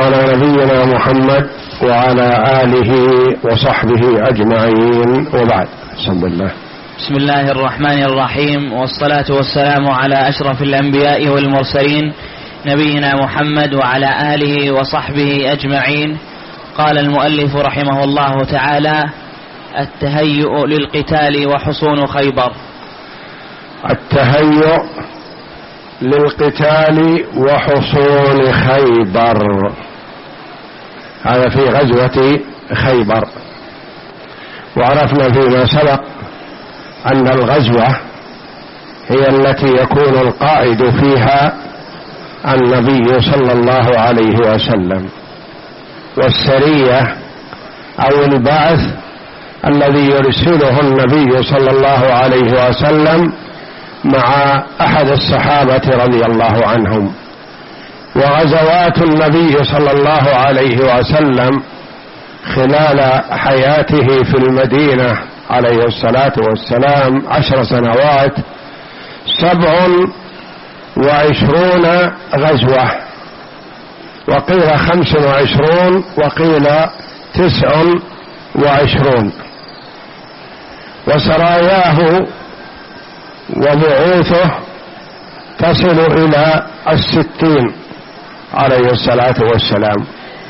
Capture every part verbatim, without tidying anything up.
على نبينا محمد وعلى آله وصحبه أجمعين، وبعد. بسم الله بسم الله الرحمن الرحيم، والصلاة والسلام على أشرف الأنبياء والمرسلين نبينا محمد وعلى آله وصحبه أجمعين. قال المؤلف رحمه الله تعالى: التهيؤ للقتال وحصون خيبر. التهيؤ للقتال وحصون خيبر، هذا في غزوة خيبر. وعرفنا فيما سبق أن الغزوة هي التي يكون القائد فيها النبي صلى الله عليه وسلم، والسرية أو البعث الذي يرسله النبي صلى الله عليه وسلم مع أحد الصحابة رضي الله عنهم. وغزوات النبي صلى الله عليه وسلم خلال حياته في المدينة عليه الصلاة والسلام عشر سنوات سبع وعشرون غزوة، وقيل خمس وعشرون، وقيل تسع وعشرون. وسراياه وبعوثه تصل إلى الستين عليه الصلاة والسلام.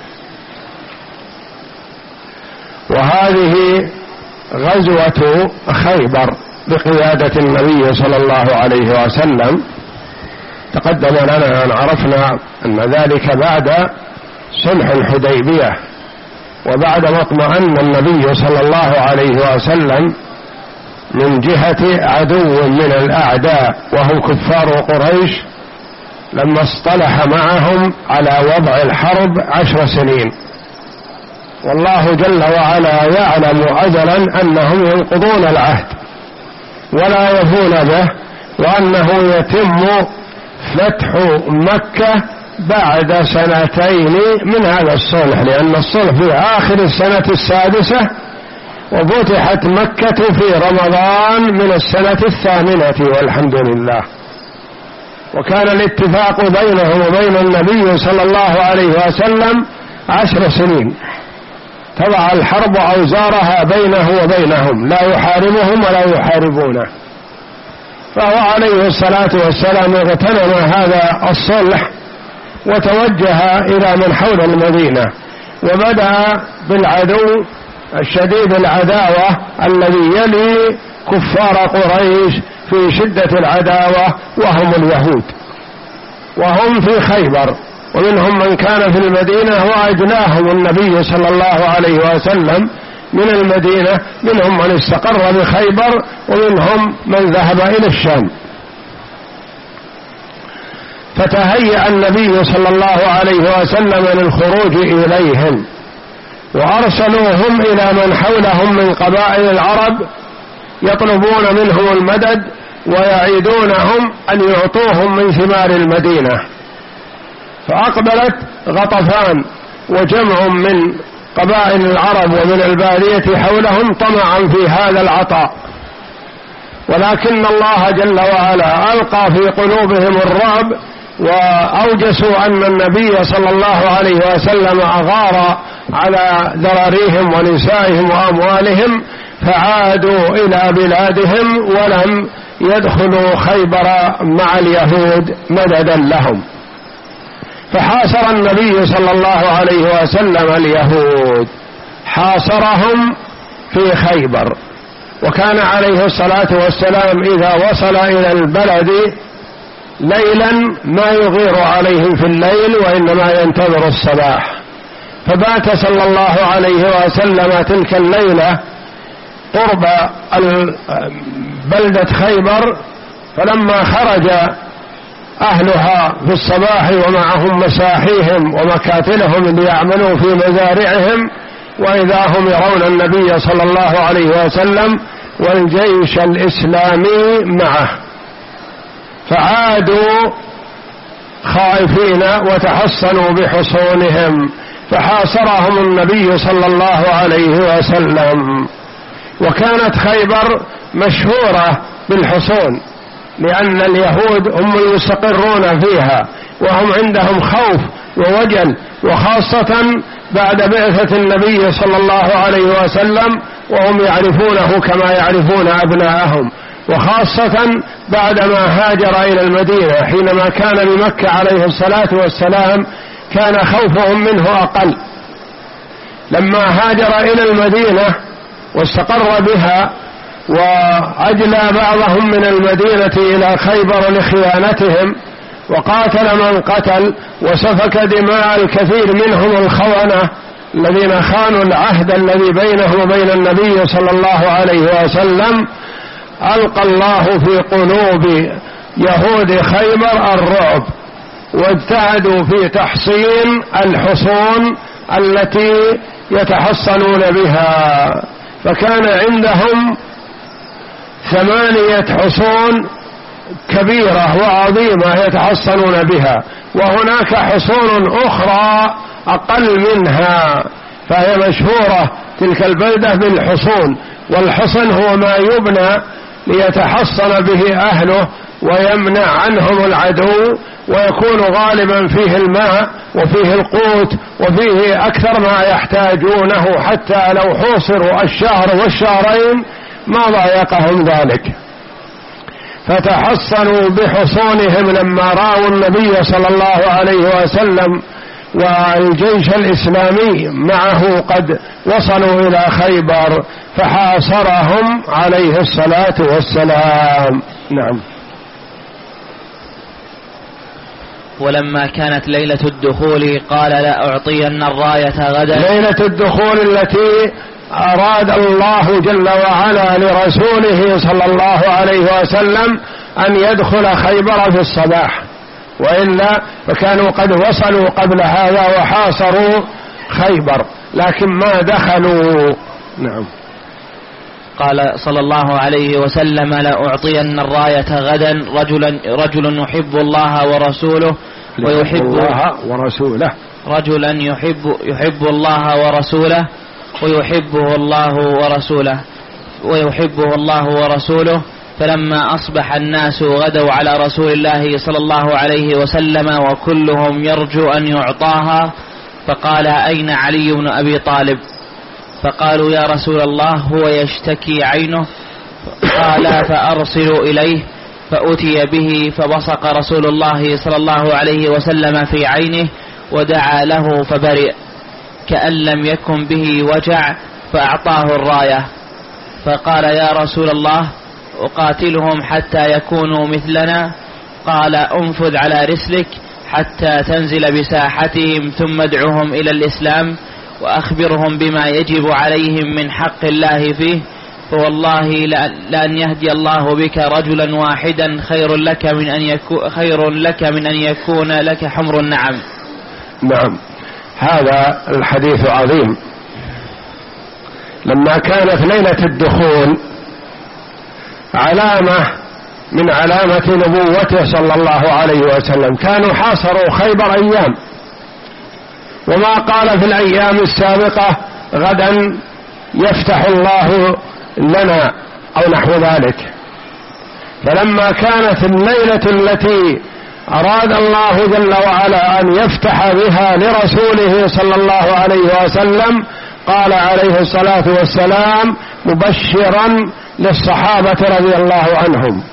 وهذه غزوة خيبر بقيادة النبي صلى الله عليه وسلم تقدم لنا أن عرفنا أن ذلك بعد صلح الحديبية، وبعد ما اطمأن النبي صلى الله عليه وسلم من جهة عدو من الأعداء وهم كفار قريش، لما اصطلح معهم على وضع الحرب عشر سنين. والله جل وعلا يعلم أجلا أنهم ينقضون العهد ولا يفون به، وأنه يتم فتح مكة بعد سنتين من هذا الصلح، لأن الصلح في آخر السنة السادسة، وفتحت مكة في رمضان من السنة الثامنة والحمد لله. وكان الاتفاق بينه وبين النبي صلى الله عليه وسلم عشر سنين، تضع الحرب أوزارها بينه وبينهم، لا يحاربهم ولا يحاربونه. فهو عليه الصلاة والسلام اغتنم هذا الصلح وتوجه إلى من حول المدينة، وبدأ بالعدو الشديد العداوة الذي يلي كفار قريش في شدة العداوة، وهم اليهود، وهم في خيبر، ومنهم من كان في المدينة وأجلاهم النبي صلى الله عليه وسلم من المدينة، منهم من استقر بخيبر، ومنهم من ذهب إلى الشام. فتهيأ النبي صلى الله عليه وسلم للخروج إليهم، وأرسلوهم إلى من حولهم من قبائل العرب يطلبون منهم المدد ويعيدونهم أن يعطوهم من ثمار المدينة. فأقبلت غطفان وجمع من قبائل العرب ومن البادية حولهم طمعا في هذا العطاء، ولكن الله جل وعلا ألقى في قلوبهم الرعب، وأوجسوا أن النبي صلى الله عليه وسلم أغار على ذراريهم ونسائهم وأموالهم، فعادوا إلى بلادهم ولم يدخلوا خيبر مع اليهود مددا لهم. فحاصر النبي صلى الله عليه وسلم اليهود، حاصرهم في خيبر. وكان عليه الصلاة والسلام إذا وصل إلى البلد ليلا ما يغير عليهم في الليل، وإنما ينتظر الصباح. فبات صلى الله عليه وسلم تلك الليلة قرب بلدة خيبر، فلما خرج أهلها في الصباح ومعهم مساحيهم ومكاتلهم ليعملوا في مزارعهم، وإذا هم يرون النبي صلى الله عليه وسلم والجيش الإسلامي معه، فعادوا خائفين وتحصنوا بحصونهم، فحاصرهم النبي صلى الله عليه وسلم. وكانت خيبر مشهورة بالحصون، لأن اليهود هم يستقرون فيها، وهم عندهم خوف ووجل، وخاصة بعد بعثة النبي صلى الله عليه وسلم وهم يعرفونه كما يعرفون أبناءهم، وخاصة بعدما هاجر إلى المدينة. حينما كان بمكة عليه الصلاة والسلام كان خوفهم منه أقل، لما هاجر إلى المدينة واستقر بها وأجلى بعضهم من المدينة إلى خيبر لخيانتهم وقاتل من قتل وسفك دماء الكثير منهم الخونة الذين خانوا العهد الذي بينه وبين النبي صلى الله عليه وسلم، ألقى الله في قلوب يهود خيبر الرعب، واجتهدوا في تحصين الحصون التي يتحصنون بها، فكان عندهم ثمانية حصون كبيرة وعظيمة يتحصنون بها، وهناك حصون أخرى أقل منها، فهي مشهورة تلك البلدة بالحصون. والحصن هو ما يبنى ليتحصن به أهله ويمنع عنهم العدو، ويكون غالبا فيه الماء وفيه القوت وفيه أكثر ما يحتاجونه، حتى لو حوصروا الشهر والشهرين ما ضايقهم ذلك. فتحصنوا بحصونهم لما رأوا النبي صلى الله عليه وسلم والجيش الإسلامي معه قد وصلوا إلى خيبر، فحاصرهم عليه الصلاة والسلام. نعم. ولما كانت ليلة الدخول قال لا أعطين الراية غدا. ليلة الدخول التي أراد الله جل وعلا لرسوله صلى الله عليه وسلم أن يدخل خيبر في الصباح، وإلا فكانوا قد وصلوا قبل هذا وحاصروا خيبر لكن ما دخلوا. نعم. قال صلى الله عليه وسلم لا أعطين الراية غدا رجلا رجل يحب الله ورسوله ويحب الله ورسوله رجلا يحب يحب الله ورسوله ويحبه الله ورسوله ويحبه الله ورسوله. فلما أصبح الناس غدوا على رسول الله صلى الله عليه وسلم وكلهم يرجو أن يعطاها، فقال أين علي بن أبي طالب؟ فقالوا يا رسول الله هو يشتكي عينه. قال فأرسلوا إليه، فأتي به فبصق رسول الله صلى الله عليه وسلم في عينه ودعا له فبرئ كأن لم يكن به وجع، فأعطاه الراية. فقال يا رسول الله أقاتلهم حتى يكونوا مثلنا؟ قال انفذ على رسلك حتى تنزل بساحتهم ثم ادعوهم إلى الإسلام وأخبرهم بما يجب عليهم من حق الله فيه، فوالله لأن يهدي الله بك رجلا واحدا خير لك من أن يكون خير لك من أن يكون لك حمر النعم. نعم. هذا الحديث عظيم. لما كانت ليلة الدخول علامة من علامة نبوته صلى الله عليه وسلم، كانوا حاصروا خيبر أيام، وما قال في الأيام السابقة غدا يفتح الله لنا أو نحو ذلك. فلما كانت الليلة التي أراد الله جل وعلا أن يفتح بها لرسوله صلى الله عليه وسلم قال عليه الصلاة والسلام مبشرا للصحابة رضي الله عنهم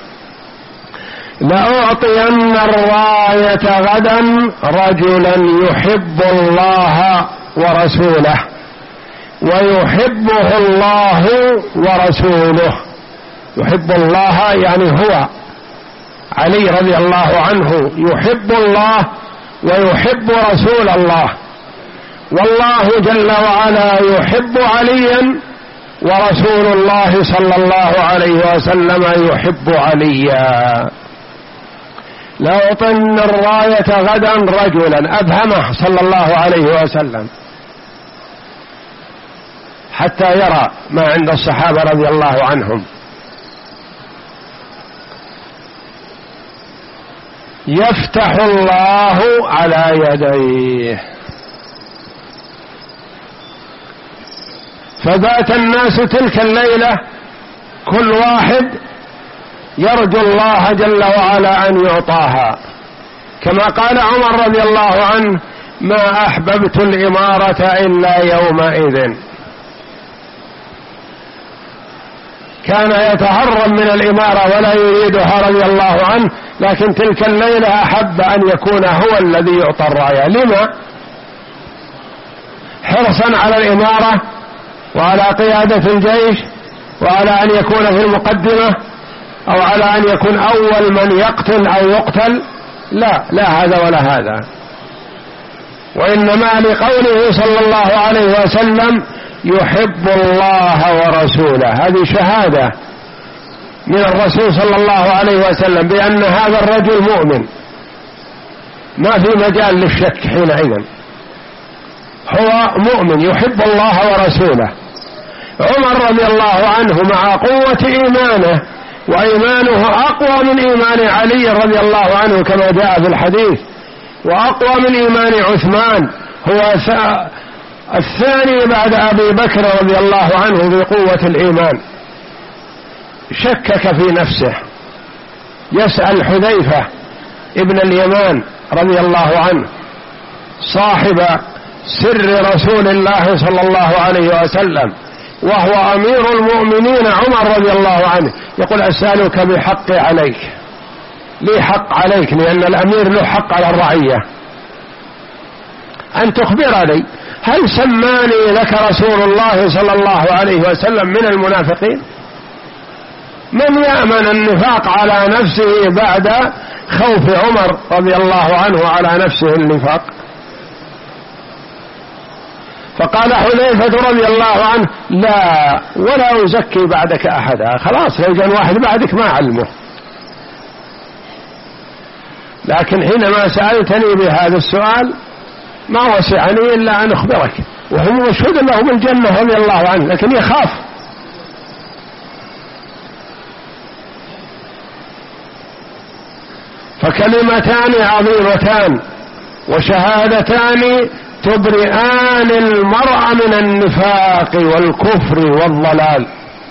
لأعطين الراية غدا رجلا يحب الله ورسوله ويحبه الله ورسوله. يحب الله يعني هو علي رضي الله عنه يحب الله ويحب رسول الله، والله جل وعلا يحب عليا ورسول الله صلى الله عليه وسلم يحب عليا. لأعطين الراية غدا رجلا، أبهمه صلى الله عليه وسلم حتى يرى ما عند الصحابة رضي الله عنهم. يفتح الله على يديه. فبات الناس تلك الليلة كل واحد يرجو الله جل وعلا أن يعطاها، كما قال عمر رضي الله عنه: ما أحببت الإمارة إلا يومئذ. كان يتهرب من الإمارة ولا يريدها رضي الله عنه، لكن تلك الليلة أحب أن يكون هو الذي يعطى الراية. لما؟ حرصا على الإمارة وعلى قيادة الجيش وعلى أن يكون في المقدمة، أو على أن يكون أول من يقتل أو يقتل؟ لا، لا هذا ولا هذا، وإنما لقوله صلى الله عليه وسلم: يحب الله ورسوله. هذه شهادة من الرسول صلى الله عليه وسلم بأن هذا الرجل مؤمن، ما في مجال للشك حينئذ، هو مؤمن يحب الله ورسوله. عمر رضي الله عنه مع قوة إيمانه، وإيمانه أقوى من إيمان علي رضي الله عنه كما جاء في الحديث، وأقوى من إيمان عثمان، هو الثاني بعد أبي بكر رضي الله عنه بقوة الإيمان. شكك في نفسه، يسأل حذيفة ابن اليمان رضي الله عنه صاحب سر رسول الله صلى الله عليه وسلم، وهو أمير المؤمنين عمر رضي الله عنه، يقول: أسألك بحقي عليك، لي حق عليك، لأن الأمير له حق على الرعية، أن تخبرني هل سماني لك رسول الله صلى الله عليه وسلم من المنافقين؟ من يأمن النفاق على نفسه بعد خوف عمر رضي الله عنه على نفسه النفاق؟ فقال حذيفة رضي الله عنه: لا، ولا أزكي بعدك أحدا، خلاص لو جاء واحد بعدك ما علمه، لكن حينما سألتني بهذا السؤال ما وسعني إلا أن أخبرك، وهو مشهود له بالجنة رضي الله عنه، لكن يخاف. فكلمتان عظيمتان وشهادتان تبرئان المرء من النفاق والكفر والضلال،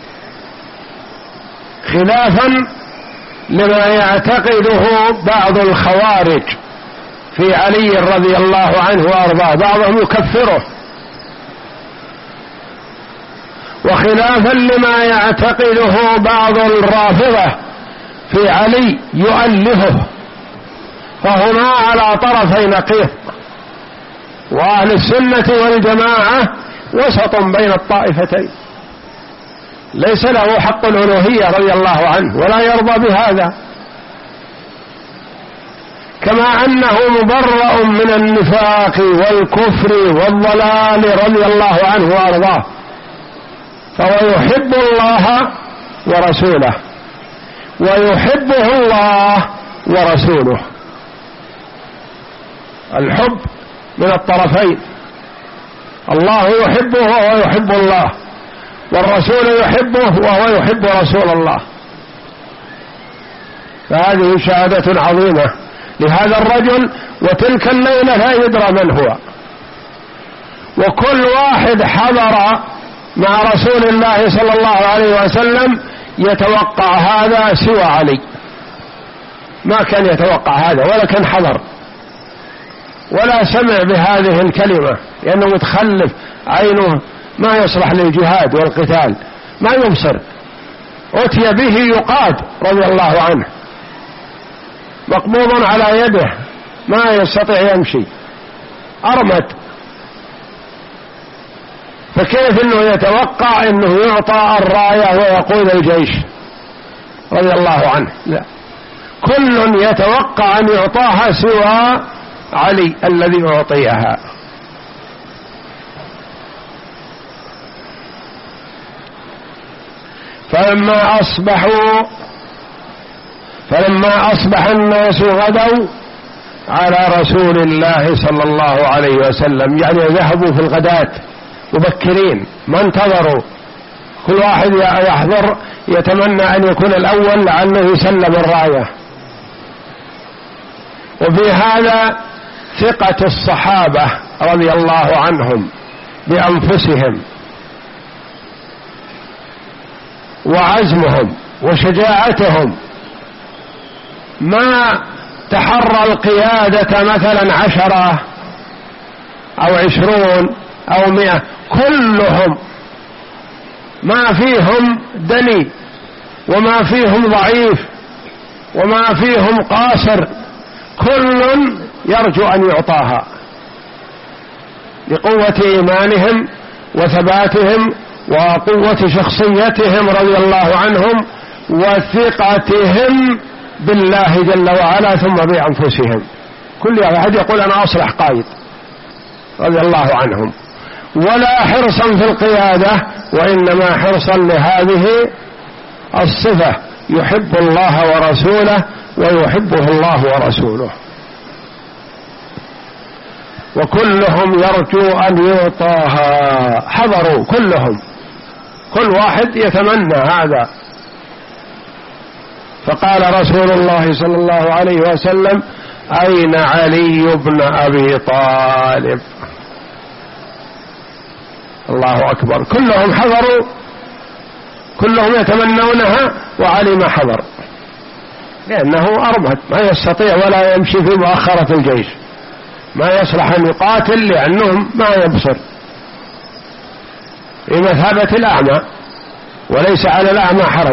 خلافا لما يعتقده بعض الخوارج في علي رضي الله عنه وأرضاه، بعضهم يكفره، وخلافا لما يعتقده بعض الرافضة في علي يؤلهه. فهما على طرفي نقيض، وأهل السنة والجماعة وسط بين الطائفتين، ليس له حق الألوهية رضي الله عنه ولا يرضى بهذا، كما أنه مبرأ من النفاق والكفر والضلال رضي الله عنه وأرضاه، فهو يحب الله ورسوله ويحبه الله ورسوله. الحب من الطرفين، الله يحبه وهو يحب الله، والرسول يحبه وهو يحب رسول الله. فهذه شهادة عظيمة لهذا الرجل، وتلك الليلة لا يدرى من هو، وكل واحد حضر مع رسول الله صلى الله عليه وسلم يتوقع هذا سوى علي، ما كان يتوقع هذا ولا كان حضر ولا سمع بهذه الكلمة، لأنه متخلف، عينه ما يصلح للجهاد والقتال، ما يبصر، أتي به يقاد رضي الله عنه، مقبوض على يده، ما يستطيع يمشي، أرمد، فكيف أنه يتوقع أنه يعطى الراية ويقود الجيش رضي الله عنه؟ لا، كل يتوقع أن يعطاها سوى علي الذي أعطيها. فلما أصبحوا فلما أصبح الناس غدوا على رسول الله صلى الله عليه وسلم، يعني ذهبوا في الغداة مبكرين، ما انتظروا، كل واحد يحضر يتمنى أن يكون الأول لعله يسلم الراية. وفي هذا ثقة الصحابة رضي الله عنهم بأنفسهم وعزمهم وشجاعتهم، ما تحرى القيادة مثلا عشرة أو عشرون أو مئة، كلهم ما فيهم دني وما فيهم ضعيف وما فيهم قاصر، كل يرجو أن يعطاها لقوة إيمانهم وثباتهم وقوة شخصيتهم رضي الله عنهم وثقتهم بالله جل وعلا ثم بأنفسهم. كل واحد يقول أنا أصلح قائد رضي الله عنهم، ولا حرصا في القيادة وإنما حرصا لهذه الصفة، يحب الله ورسوله ويحبه الله ورسوله، وكلهم يرجو أن يعطاها، حضروا كلهم، كل واحد يتمنى هذا. فقال رسول الله صلى الله عليه وسلم: أين علي بن أبي طالب؟ الله أكبر، كلهم حضروا، كلهم يتمنونها، وعلي ما حضر لأنه أرمد ما يستطيع ولا يمشي في مؤخرة الجيش، ما يصلح أن يقاتل لأنهم ما يبصر، بمثابة الأعمى، وليس على الأعمى حرج.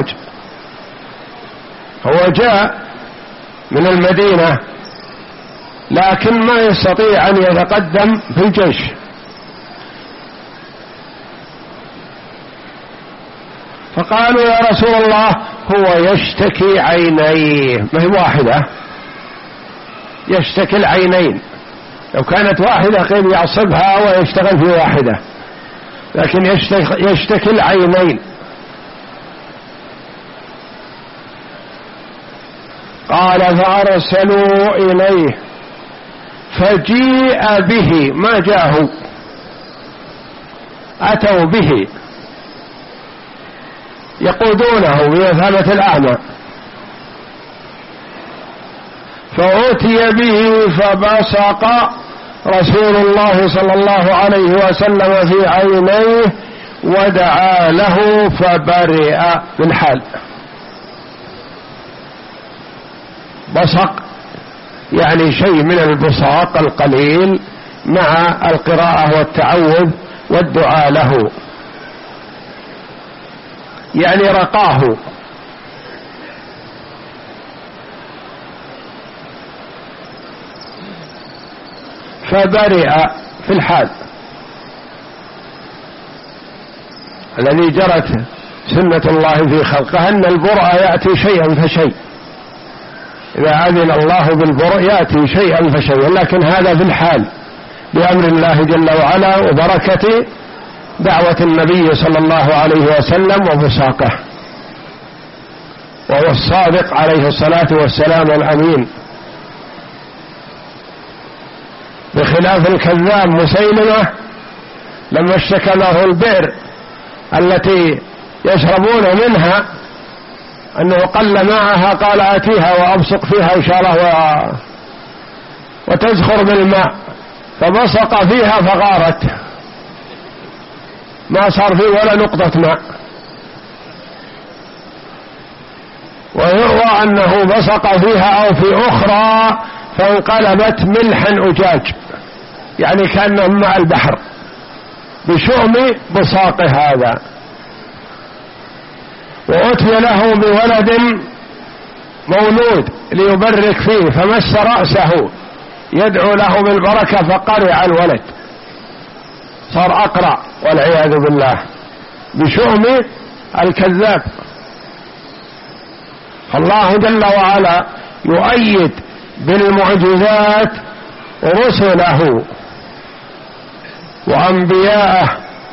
هو جاء من المدينة لكن ما يستطيع أن يتقدم في الجيش، فقالوا: يا رسول الله هو يشتكي عينيه، ما هي واحدة، يشتكي العينين، لو كانت واحدة قيل يعصبها ويشتغل في واحدة، لكن يشتكي, يشتكي العينين. قال: فأرسلوا إليه فجيء به، ما جاءه، أتوا به يقودونه بمثابة الأعمى، فأتي به فبصق رسول الله صلى الله عليه وسلم في عينيه ودعا له فبرئ من حال. بصق يعني شيء من البصاق القليل مع القراءة والتعوذ والدعاء له، يعني رقاه. فبرئ في الحال الذي جرت سنة الله في خلقه أن البرء يأتي شيئا فشيء، إذا أذن الله بالبرء يأتي شيئا فشيء، لكن هذا في الحال بأمر الله جل وعلا وبركة دعوة النبي صلى الله عليه وسلم وبصاقه، وهو الصادق عليه الصلاة والسلام الأمين، بخلاف الكذاب مسيلمة لما اشتكى له البئر التي يشربون منها أنه قل معها، قال: آتيها وأبصق فيها إن شاء الله و... وتزخر بالماء، فبصق فيها فغارت، ما صار فيه ولا نقطة ماء. ويروى أنه بصق فيها أو في أخرى فانقلبت ملحا أجاج، يعني كأنه ماء البحر بشؤم بصاق هذا. وأتي له بولد مولود ليبرك فيه، فمس رأسه يدعو له بالبركة فقرع الولد، صار أقرع والعياذ بالله بشؤم الكذاب. الله جل وعلا يؤيد بالمعجزات رسله وأنبياءه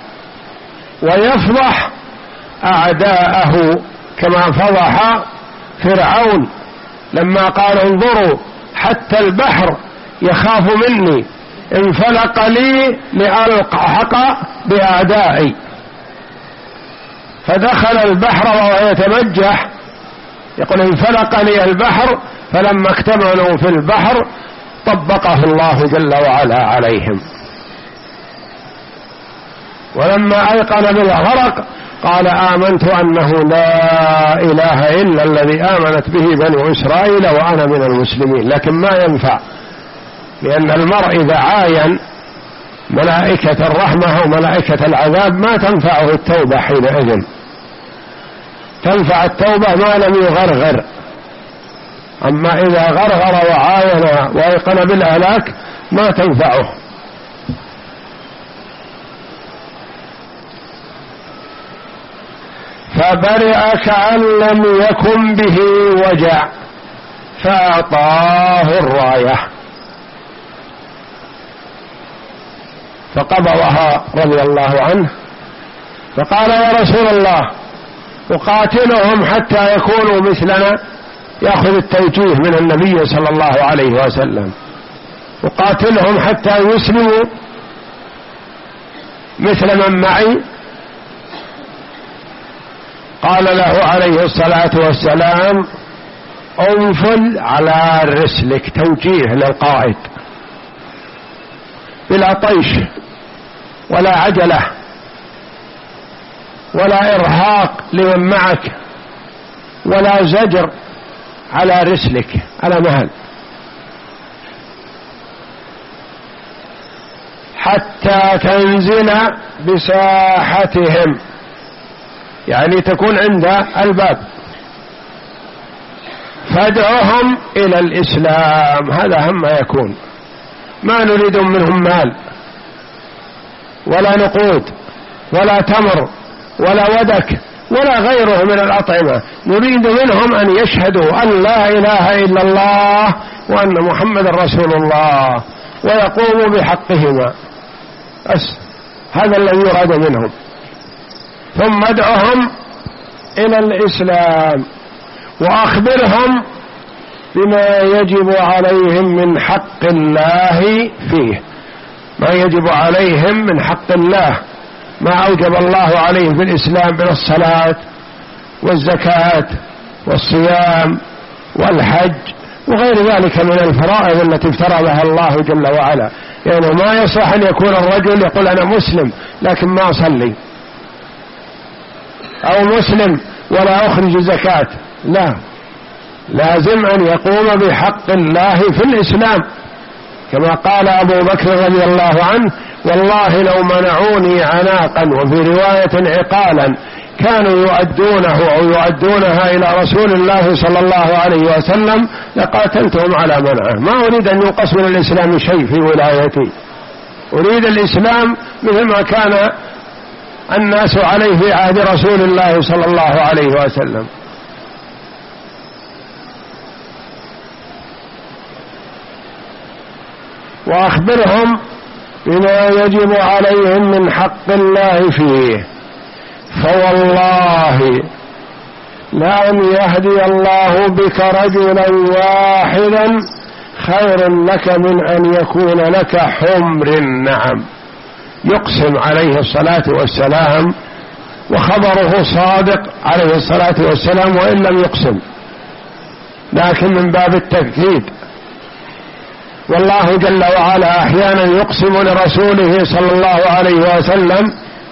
ويفضح أعداءه، كما فضح فرعون لما قال: انظروا حتى البحر يخاف مني، انفلق لي لألحق بأعدائي، فدخل البحر وهو يتمجح، يقول: انفلق لي البحر، فلما اكتملوا في البحر طبقه الله جل وعلا عليهم. ولما أيقن بالغرق قال آمنت أنه لا إله إلا الذي آمنت به بنو إسرائيل وأنا من المسلمين، لكن ما ينفع، لأن المرء إذا عاين ملائكة الرحمة وملائكة العذاب ما تنفعه التوبة حينئذ، تنفع التوبة ما لم يغرغر. أما إذا غرغر وعاين وأيقن بالهلاك ما تنفعه. فبرئ كأن لم يكن به وجع فأعطاه الراية فقبضها رضي الله عنه، فقال يا رسول الله أقاتلهم حتى يكونوا مثلنا، يأخذ التوجيه من النبي صلى الله عليه وسلم، أقاتلهم حتى يسلموا مثل من معي؟ قال له عليه الصلاة والسلام انفل على رسلك، توجيه للقائد بلا طيش ولا عجلة ولا إرهاق لمن معك ولا زجر، على رسلك على مهل، حتى تنزل بساحتهم، يعني تكون عند الباب، فادعهم إلى الإسلام. هذا هم ما يكون، ما نريد منهم مال ولا نقود ولا تمر ولا ودك ولا غيره من الأطعمة، نريد منهم أن يشهدوا أن لا إله إلا الله وأن محمد رسول الله ويقوموا بحقهما، بس هذا الذي يراد منهم. ثم ادعهم إلى الإسلام وأخبرهم بما يجب عليهم من حق الله فيه، ما يجب عليهم من حق الله، ما أوجب الله عليهم في الإسلام من الصلاة والزكاة والصيام والحج وغير ذلك من الفرائض التي افترضها الله جل وعلا. يعني ما يصح أن يكون الرجل يقول أنا مسلم لكن ما أصلي، أو مسلم ولا أخرج زكاة، لا، لازم أن يقوم بحق الله في الإسلام، كما قال أبو بكر رضي الله عنه والله لو منعوني عناقا وفي رواية عقالا كانوا يؤدونه أو يؤدونها إلى رسول الله صلى الله عليه وسلم لقاتلتهم على منعه. ما أريد أن ينقص من الإسلام شيء في ولايتي، أريد الإسلام مثل ما كان الناس عليه في عهد رسول الله صلى الله عليه وسلم. وأخبرهم بما يجب عليهم من حق الله فيه، فوالله لأن يهدي الله بك رجلا واحدا خير لك من أن يكون لك حمر النعم. يقسم عليه الصلاة والسلام وخبره صادق عليه الصلاة والسلام وإن لم يقسم، لكن من باب التأكيد. والله جل وعلا أحيانا يقسم لرسوله صلى الله عليه وسلم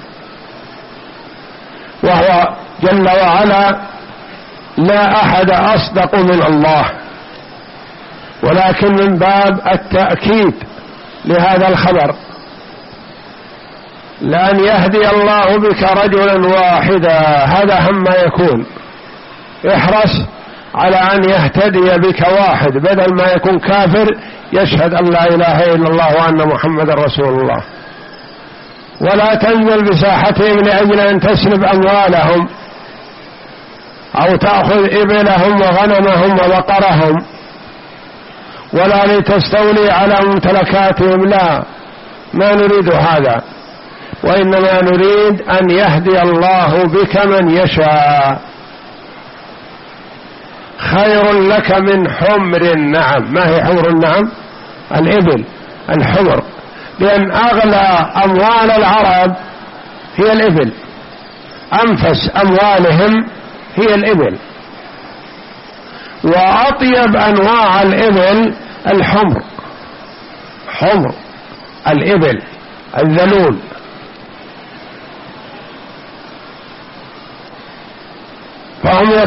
وهو جل وعلا لا أحد أصدق من الله، ولكن من باب التأكيد لهذا الخبر لأن يهدي الله بك رجلا واحدا، هذا هم ما يكون. احرص على أن يهتدي بك واحد بدل ما يكون كافر يشهد أن لا إله إلا الله وأن محمد رسول الله. ولا تنزل بساحتهم لأجل أن تسلب أموالهم أو تأخذ إبلهم وغنمهم وبقرهم، ولا لتستولي على ممتلكاتهم، لا، ما نريد هذا، وإنما نريد أن يهدي الله بك من يشاء. خير لك من حمر النعم. ما هي حمر النعم؟ الإبل، الحمر، لأن أغلى أموال العرب هي الإبل، أنفس أموالهم هي الإبل، وأطيب أنواع الإبل الحمر، حمر الإبل الذلول.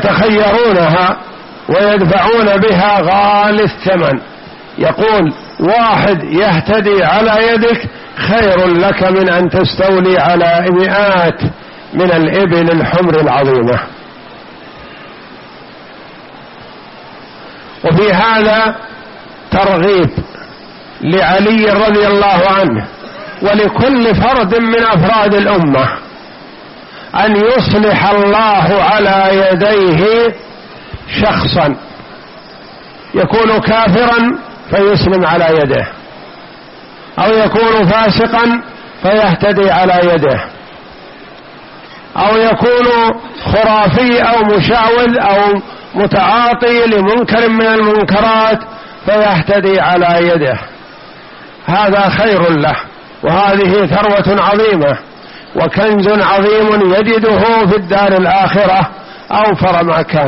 يتخيرونها ويدفعون بها غالي الثمن. يقول واحد يهتدي على يدك خير لك من أن تستولي على مئات من الإبل الحمر العظيمة. وفي هذا ترغيب لعلي رضي الله عنه ولكل فرد من أفراد الأمة أن يصلح الله على يديه شخصا يكون كافرا فيسلم على يده، أو يكون فاسقا فيهتدي على يده، أو يكون خرافي أو مشعوذ أو متعاطي لمنكر من المنكرات فيهتدي على يده. هذا خير له، وهذه ثروة عظيمة وكنز عظيم يجده في الدار الآخرة أوفر ما كان.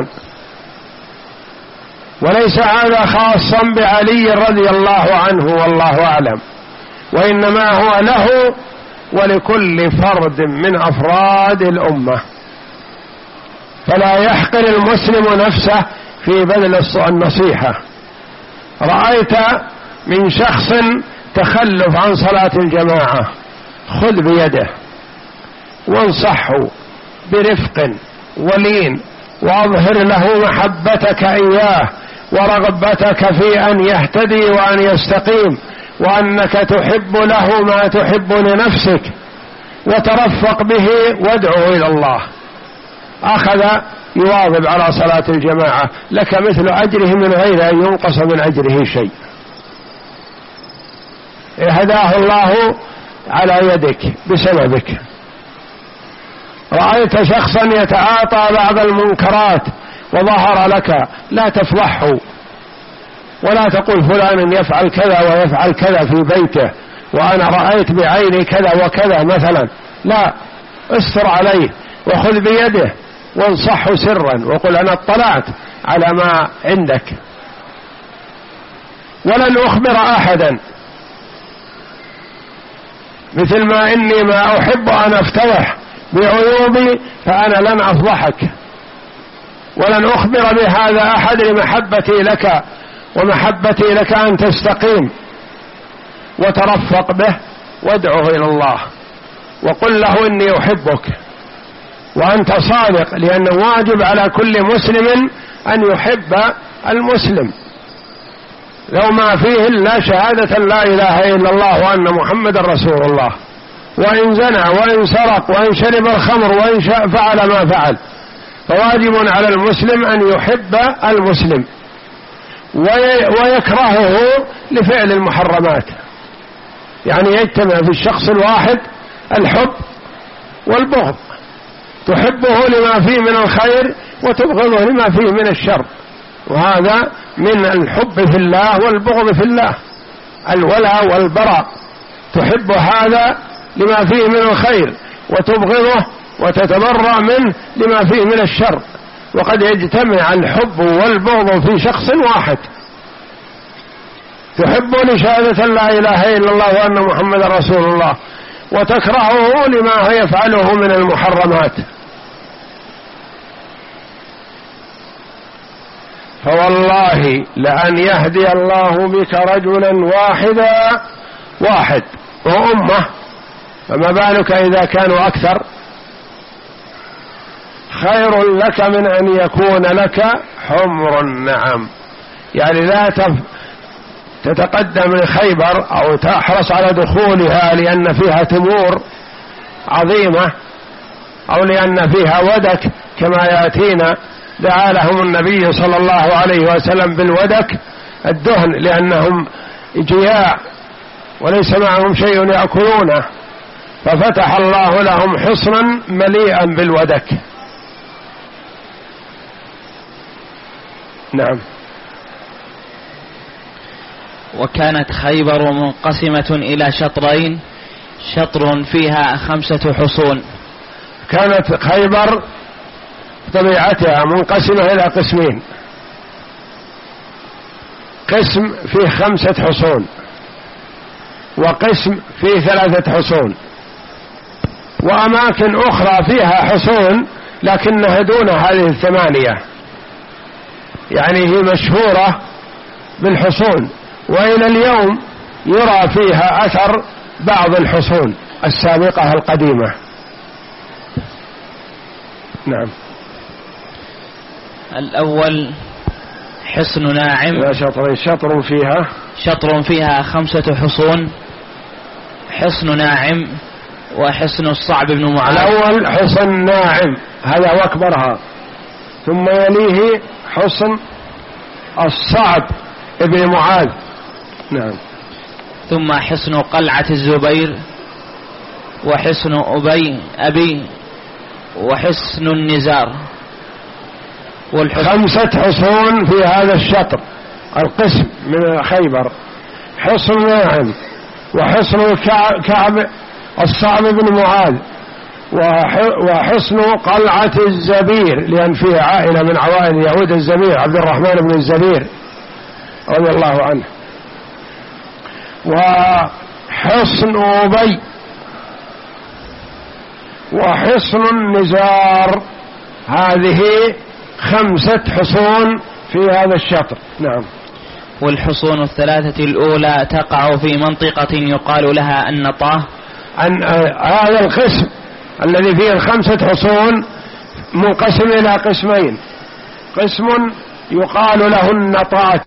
وليس هذا خاصا بعلي رضي الله عنه والله أعلم، وإنما هو له ولكل فرد من أفراد الأمة. فلا يحقر المسلم نفسه في بذل النصيحة. رأيت من شخص تخلف عن صلاة الجماعة، خذ بيده وانصحه برفق ولين، واظهر له محبتك إياه ورغبتك في أن يهتدي وأن يستقيم، وأنك تحب له ما تحب لنفسك، وترفق به وادعه إلى الله. أخذ يواظب على صلاة الجماعة، لك مثل أجره من غير أن ينقص من أجره شيء. هداه الله على يدك بسببك. رأيت شخصا يتعاطى بعض المنكرات وظهر لك، لا تفضحه ولا تقول فلان يفعل كذا ويفعل كذا في بيته وأنا رأيت بعيني كذا وكذا مثلا، لا، استر عليه وخذ بيده وانصحه سرا وقل أنا اطلعت على ما عندك. ولن أخبر أحدا، مثل ما إني ما أحب أن أفتضح بعيوبي فأنا لن أفضحك، ولن أخبر بهذا أحد لمحبتي لك ومحبتي لك أن تستقيم. وترفق به وادعه إلى الله وقل له إني أحبك وأنت صادق، لأنه واجب على كل مسلم أن يحب المسلم، لو ما فيه إلا شهادة لا إله إلا الله وأن محمد رسول الله. وإن زنى وإن سرق وإن شرب الخمر وإن فعل ما فعل، فواجب على المسلم أن يحب المسلم ويكرهه لفعل المحرمات. يعني يجتمع في الشخص الواحد الحب والبغض، تحبه لما فيه من الخير وتبغضه لما فيه من الشر، وهذا من الحب في الله والبغض في الله، الولاء والبراء. تحب هذا لما فيه من الخير وتبغضه وتتبرأ منه لما فيه من الشر. وقد يجتمع الحب والبغض في شخص واحد، تحب لشهادة لا إله إلا الله وأن محمد رسول الله، وتكرهه لما يفعله من المحرمات. فوالله لأن يهدي الله بك رجلا واحدا واحد وأمة، فما بالك إذا كانوا أكثر، خير لك من أن يكون لك حمر النعم. يعني لا تتقدم لخيبر أو تحرص على دخولها لأن فيها تمور عظيمة أو لأن فيها ودك كما يأتينا. دعا لهم النبي صلى الله عليه وسلم بالودك الدهن لأنهم جياع وليس معهم شيء يأكلونه، ففتح الله لهم حصنا مليئا بالودك. نعم. وكانت خيبر منقسمة إلى شطرين، شطر فيها خمسة حصون. كانت خيبر طبيعتها منقسمة إلى قسمين، قسم فيه خمسة حصون وقسم فيه ثلاثة حصون، وأماكن أخرى فيها حصون لكنها دون هذه الثمانية، يعني هي مشهورة بالحصون، وإلى اليوم يرى فيها أثر بعض الحصون السابقة القديمة. نعم. الأول حصن ناعم. لا شطر شطر فيها شطر فيها خمسة حصون، حصن ناعم وحصن الصعب بن معاذ. الأول حصن ناعم هذا وأكبرها، ثم يليه حصن الصعب ابن معاذ. نعم. ثم حصن قلعة الزبير، وحصن أبي أبي وحصن النزار. خمسة حصون في هذا الشطر القسم من خيبر: حصن ناعم، وحصن كعب الصعب بن معاذ، وحصن قلعة الزبير لأن فيه عائلة من عوائل يهود الزبير، عبد الرحمن بن الزبير رضي الله عنه، وحصن أبي، وحصن النزار. هذه خمسة حصون في هذا الشطر. نعم. والحصون الثلاثة الأولى تقع في منطقة يقال لها النطاه. عن هذا القسم الذي فيه الخمسة حصون منقسم إلى قسمين: قسم يقال له النطاه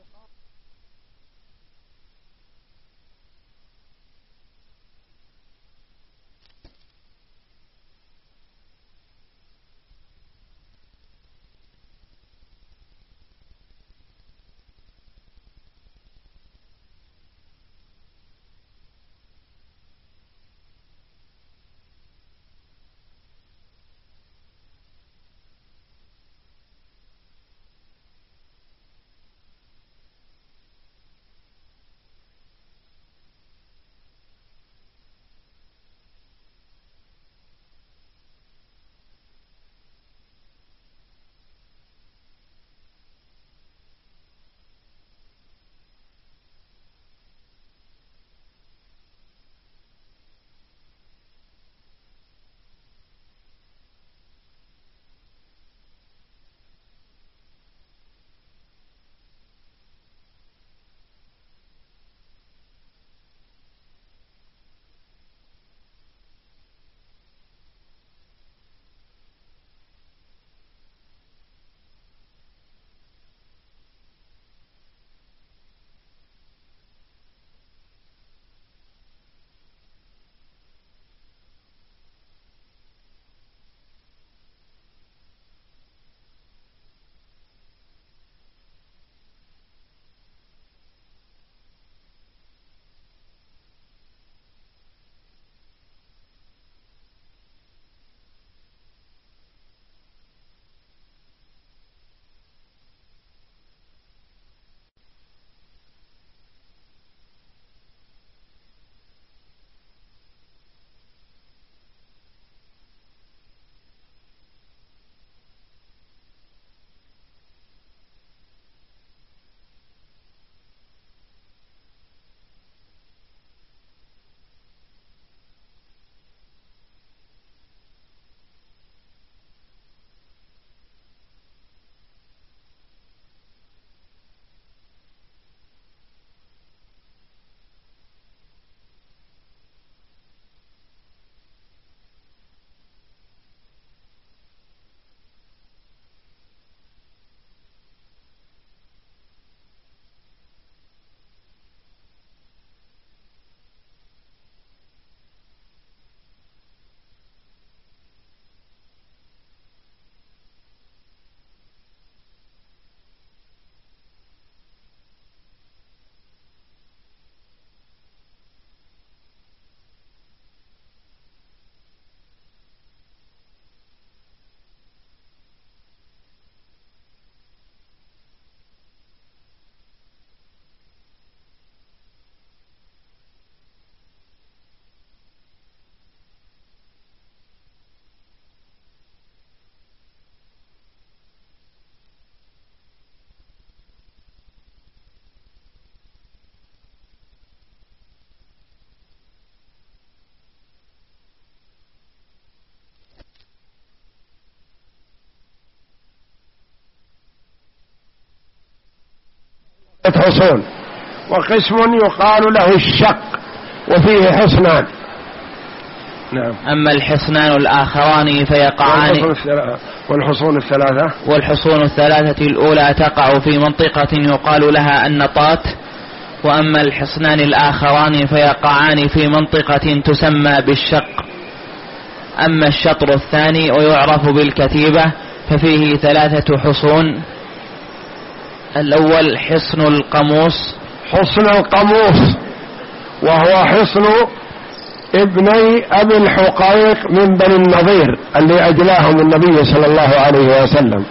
حصون، وقسم يقال له الشق وفيه حصنان. نعم. أما الحصنان الآخران فيقعان والحصون الثلاثة والحصون الثلاثة الأولى تقع في منطقة يقال لها النطات، وأما الحصنان الآخران فيقعان في منطقة تسمى بالشق. أما الشطر الثاني ويعرف بالكتيبة ففيه ثلاثة حصون. الأول حصن القموس. حصن القموس وهو حصن ابني أبي الحقيق من بني النضير اللي أجلاهم النبي صلى الله عليه وسلم،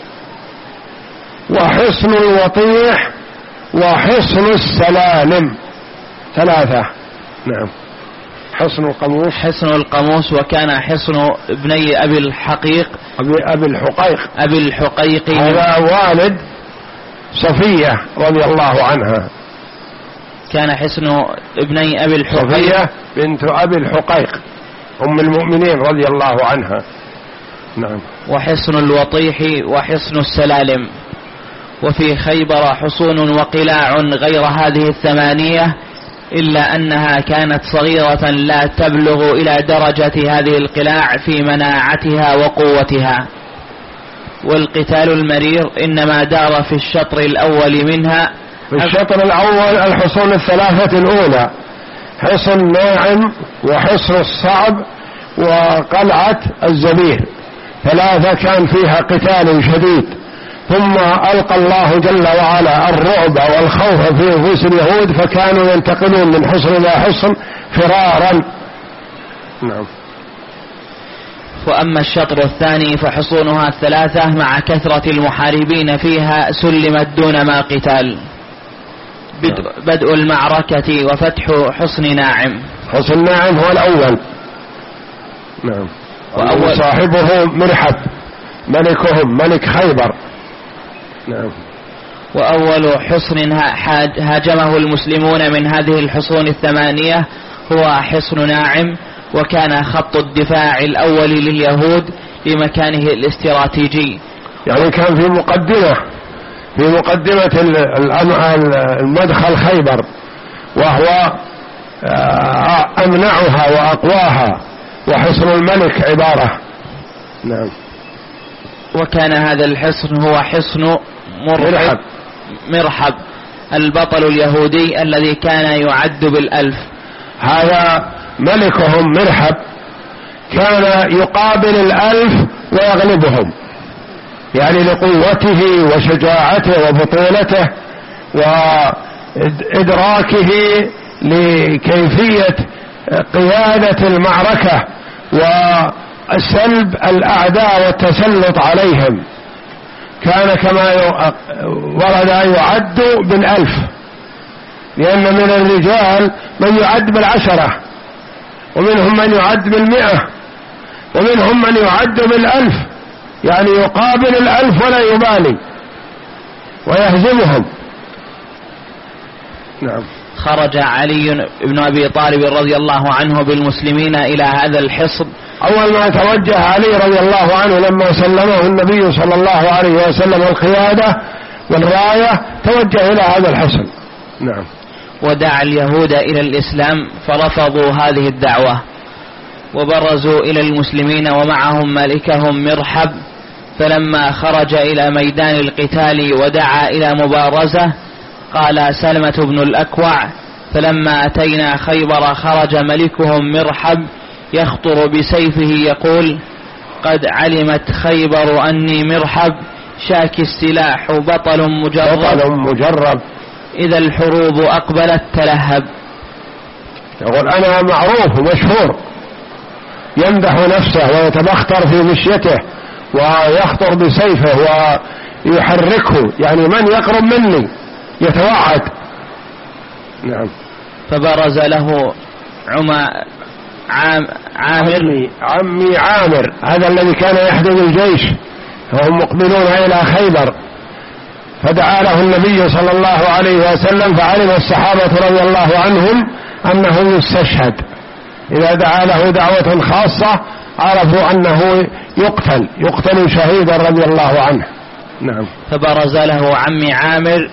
وحصن الوطيح وحصن السلالم، ثلاثة. نعم. حصن القموس حصن القموس وكان حصن ابني أبي الحقيق أبي, أبي الحقيق أبي الحقيق هذا والد صفية رضي الله عنها، كان حصن ابني أبي الحقيق صفية بنت أبي الحقيق أم المؤمنين رضي الله عنها. نعم. وحصن الوطيح وحصن السلالم. وفي خيبر حصون وقلاع غير هذه الثمانية، إلا أنها كانت صغيرة لا تبلغ إلى درجة هذه القلاع في مناعتها وقوتها. والقتال المرير إنما دار في الشطر الأول منها. في الشطر الأول الحصون الثلاثة الأولى، حصن ناعم وحصن الصعب وقلعة الزبير، ثلاثة كان فيها قتال شديد، ثم ألقى الله جل وعلا الرعب والخوف في نفوس اليهود فكانوا ينتقلون من حصن إلى حصن فرارا. نعم. وأما الشطر الثاني فحصونها الثلاثة مع كثرة المحاربين فيها سلمت دون ما قتال. بدء, بدء المعركة وفتح حصن ناعم. حصن ناعم هو الأول. نعم. وأول صاحبه مرحب ملكهم ملك خيبر. نعم. وأول حصن هاجمه المسلمون من هذه الحصون الثمانية هو حصن ناعم، وكان خط الدفاع الأول لليهود لمكانه الاستراتيجي، يعني كان في مقدمة في مقدمة المدخل خيبر، وهو أمنعها وأقواها، وحصن الملك عبارة. نعم. وكان هذا الحصن هو حصن مرحب مرحب البطل اليهودي الذي كان يعد بالألف. هذا ملكهم مرحب كان يقابل الألف ويغلبهم، يعني لقوته وشجاعته وبطولته وإدراكه لكيفية قيادة المعركة وسلب الأعداء والتسلط عليهم. كان كما ورد يعد بالألف، لأن من الرجال من يعد بالعشرة، ومنهم من يعد بالمئة، ومنهم من يعد بالألف، يعني يقابل الألف ولا يبالي ويهزمهم. نعم. خرج علي بن أبي طالب رضي الله عنه بالمسلمين إلى هذا الحصن. أول ما توجه علي رضي الله عنه لما سلمه النبي صلى الله عليه وسلم القيادة والراية توجه إلى هذا الحصن. نعم. ودعا اليهود إلى الإسلام فرفضوا هذه الدعوة، وبرزوا إلى المسلمين ومعهم ملكهم مرحب. فلما خرج إلى ميدان القتال ودعا إلى مبارزة قال سلمة بن الأكوع: فلما أتينا خيبر خرج ملكهم مرحب يخطر بسيفه يقول: قد علمت خيبر أني مرحب شاك السلاح بطل مجرب, بطل مجرب إذا الحروب أقبلت تلهب. يقول أنا معروف ومشهور، يمدح نفسه ويتبختر في مشيته ويخطر بسيفه ويحركه، يعني من يقرب مني يتوعد. نعم. فبرز له عما عام عامر عمي, عمي عامر، هذا الذي كان يحدث الجيش وهم مقبلون إلى خيبر، فدعا له النبي صلى الله عليه وسلم، فعلم الصحابة رضي الله عنهم أنه يستشهد، إذا دعا له دعوة خاصة عرفوا أنه يقتل يقتل شهيدا رضي الله عنه. نعم. فبرز له عمي عامر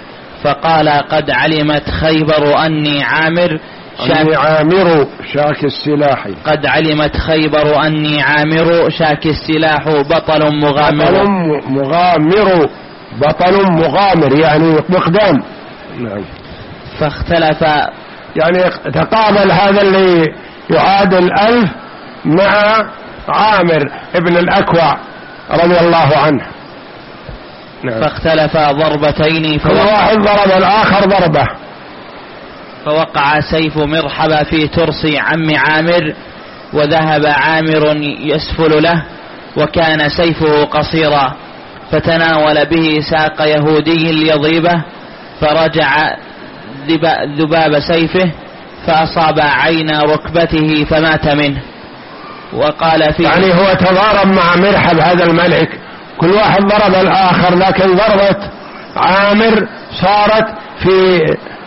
فقال قد علمت خيبر أني عامر شاك أني عامر شاك السلاح قد علمت خيبر أني عامر شاك السلاح بطل مغامر بطل مغامر بطل مغامر يعني مقدام. نعم. فاختلف يعني تقابل هذا اللي يعادل ألف مع عامر ابن الأكوع رضي الله عنه. نعم. فاختلف ضربتين كل واحد ضرب الآخر ضربة، فوقع سيف مرحبا في ترس عم عامر، وذهب عامر يسفل له، وكان سيفه قصيرا، فتناول به ساق يهودي ليضيبه، فرجع ذباب سيفه فأصاب عين ركبته فمات منه. وقال فيه يعني هو تضارب مع مرحب هذا الملك، كل واحد ضرب الآخر، لكن ضربة عامر صارت في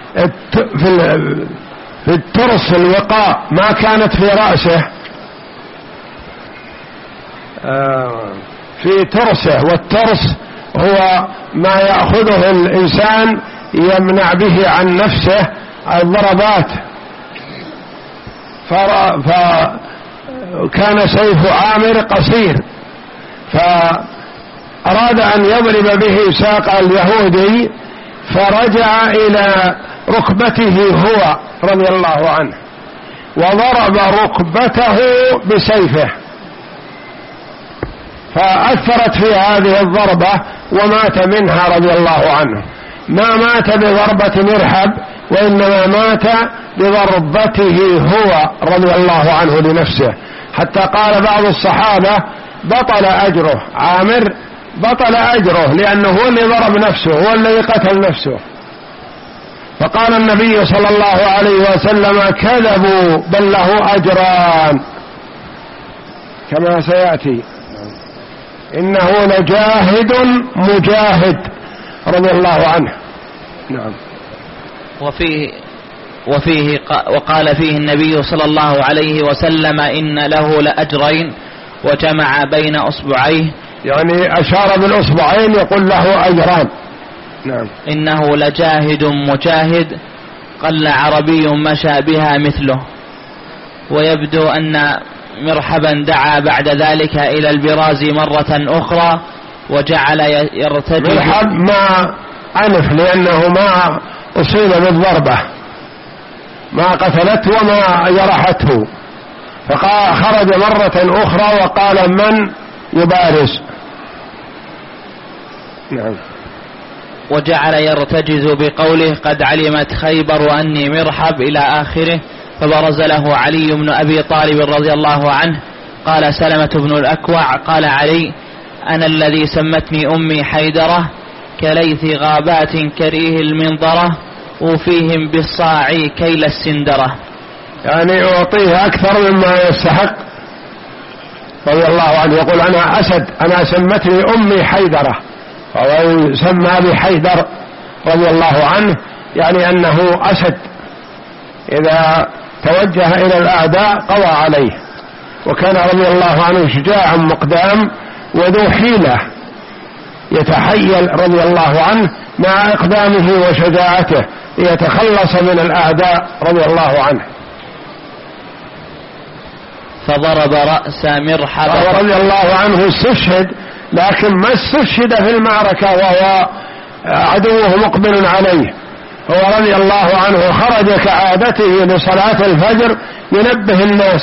في الترس الوقاء، ما كانت في رأسه، في ترسه، والترس هو ما يأخذه الإنسان يمنع به عن نفسه الضربات، فكان سيف عامر قصير، فأراد أن يضرب به ساق اليهودي، فرجع إلى ركبته هو رضي الله عنه، وضرب ركبته بسيفه، فأثرت في هذه الضربة ومات منها رضي الله عنه. ما مات بضربة مرحب، وإنما مات بضربته هو رضي الله عنه لنفسه، حتى قال بعض الصحابة بطل أجره، عامر بطل أجره لأنه هو اللي ضرب نفسه، هو الذي قتل نفسه. فقال النبي صلى الله عليه وسلم كذبوا بل له أجران كما سيأتي، إنه لجاهد مجاهد رضي الله عنه. نعم. وفيه وفيه وقال فيه النبي صلى الله عليه وسلم إن له لأجرين، وجمع بين أصبعيه، يعني أشار بالأصبعين يقول له أجران. نعم. إنه لجاهد مجاهد قل عربي مشى بها مثله. ويبدو أن مرحبا دعا بعد ذلك إلى البراز مرة أخرى، وجعل يرتجف. مرحب ما أنف لأنه ما أصيب بالضربة، ما قتلته وما جرحته، فخرج مرة أخرى وقال من يبارز. نعم. وجعل يرتجز بقوله قد علمت خيبر أني مرحب إلى آخره، فبرز له علي بن أبي طالب رضي الله عنه. قال سلمة بن الأكوع قال علي أنا الذي سمتني أمي حيدرة، كليث غابات كريه المنظرة، وفيهم بالصاع كيل السندرة. يعني أعطيه أكثر مما يستحق رضي الله عنه، يقول أنا أسد، أنا سمتني أمي حيدرة، فهو يسمى بحيدر رضي الله عنه، يعني أنه أسد إذا توجه إلى الأعداء قضى عليه. وكان رضي الله عنه شجاع مقدام وذو حيلة، يتحيل رضي الله عنه مع إقدامه وشجاعته ليتخلص من الأعداء رضي الله عنه. فضرب رأس مرحبا، فهو رضي الله عنه استشهد، لكن ما استشهد في المعركة وهو عدوه مقبل عليه، هو رضي الله عنه خرج كعادته لصلاة الفجر ينبه الناس،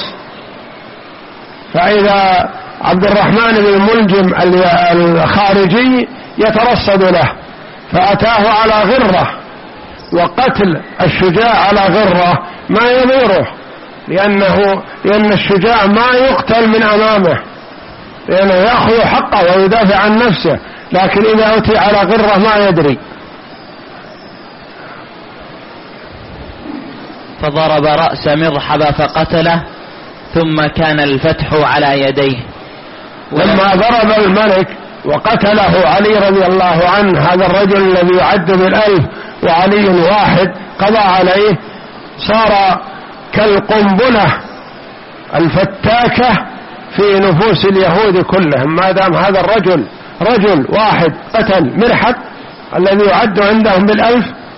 فإذا عبد الرحمن بن الملجم الخارجي يترصد له، فأتاه على غرة، وقتل الشجاع على غرة ما يضيره، لأنه لأن الشجاع ما يقتل من أمامه، لأنه يأخذ حقه ويدافع عن نفسه، لكن إذا أتي على غرة ما يدري. فضرب رأس مرحبا فقتله، ثم كان الفتح على يديه. لما ضرب الملك وقتله علي رضي الله عنه، هذا الرجل الذي يعد بالألف وعلي واحد قضى عليه، صار كالقنبلة الفتاكة في نفوس اليهود كلهم، ما دام هذا الرجل رجل واحد قتل مرحب الذي يعد عندهم بالألف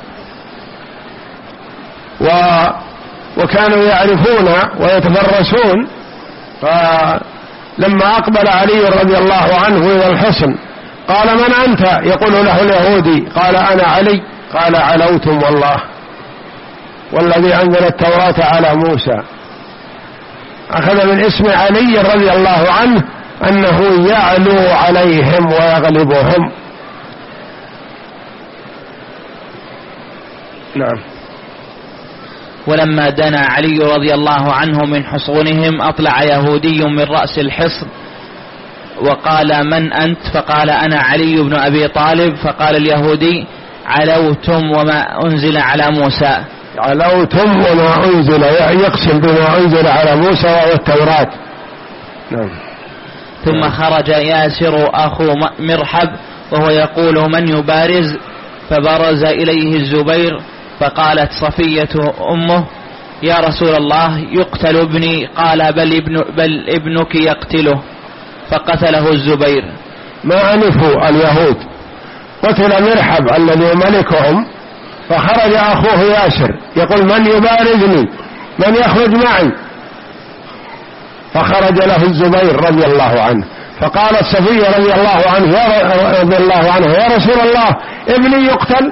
و وكانوا يعرفون ويتفرسون. فلما أقبل علي رضي الله عنه إلى الحصن قال: من أنت؟ يقول له اليهودي. قال: أنا علي. قال: علوتم والله، والذي أنزل التوراة على موسى. أخذ من اسم علي رضي الله عنه أنه يعلو عليهم ويغلبهم. نعم. ولما دنا علي رضي الله عنه من حصونهم أطلع يهودي من رأس الحصن وقال: من أنت؟ فقال: أنا علي بن أبي طالب. فقال اليهودي: علوتم وما أنزل على موسى. علوتم وما أنزل، يقسم بما أنزل على موسى وهو التوراة. نعم. ثم خرج ياسر أخو مرحب وهو يقول: من يبارز؟ فبرز إليه الزبير. فقالت صفية أمه: يا رسول الله، يقتل ابني. قال: بل, ابن بل ابنك يقتله. فقتله الزبير. ما أنفوا اليهود، قتل مرحب الذي ملكهم، فخرج أخوه ياسر يقول: من يبارزني؟ من يخرج معي؟ فخرج له الزبير رضي الله عنه. فقالت صفية رضي الله عنه يا رضي الله عنه يا رسول الله، ابني يقتل؟